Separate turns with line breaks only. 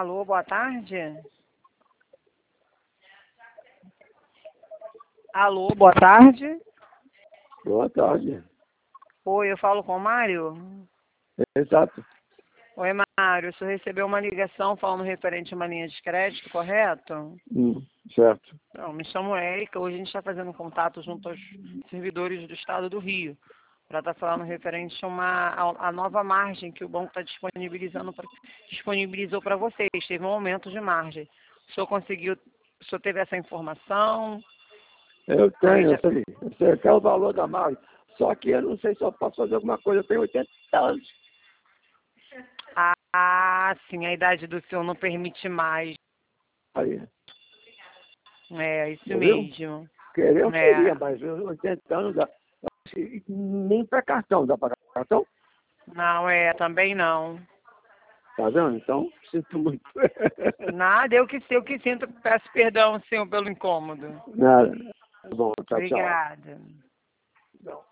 Alô, boa tarde. Alô, boa tarde.
Boa tarde.
Oi, eu falo com o Mário?
Exato.
Oi, Mário, o senhor recebeu uma ligação falando referente a uma linha de crédito, correto?
Certo.
Não, me chamo Érica, hoje a gente está fazendo contato junto aos servidores do Estado do Rio, para estar falando referente a nova margem que o banco está disponibilizou para vocês, teve um aumento de margem. O senhor teve essa informação?
Eu tenho, eu sei que é o valor da margem. Só que eu não sei se eu posso fazer alguma coisa. Eu tenho 80 anos.
Ah, sim, a idade do senhor não permite mais.
Aí,
É, isso
entendeu?
mesmo.
Querer eu
É.
queria, mas 80 anos dá. Nem para cartão. Dá para cartão?
Não, também não.
Tá vendo? Então, sinto muito.
Nada, eu que sinto, peço perdão, senhor, pelo incômodo.
Nada. Tá bom, tchau, tchau.
Obrigada.
Não.